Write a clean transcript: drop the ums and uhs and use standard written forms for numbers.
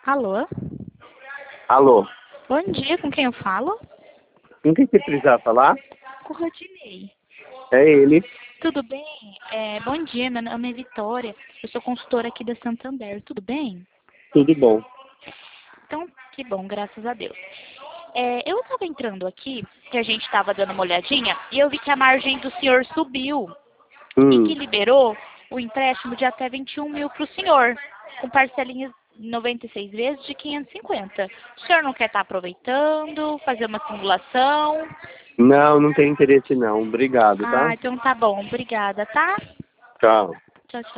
Alô? Alô, Bom dia, com quem eu falo? com quem você precisar falar? Com o Rodinei. É ele. Tudo bem? Bom dia, meu nome é Vitória. Eu sou consultora aqui da Santander. Tudo bem? Tudo bom. Então, que bom, graças a Deus. Eu estava entrando aqui, que a gente estava dando uma olhadinha, e eu vi que a margem do senhor subiu e que liberou o empréstimo de até 21 mil para o senhor, com parcelinhas 96 vezes de 550. O senhor não quer estar aproveitando, fazer uma simulação? Não, não tem interesse não. Obrigado, tá? Ah, então tá bom. Obrigada, tá? Tchau. Tchau, tchau.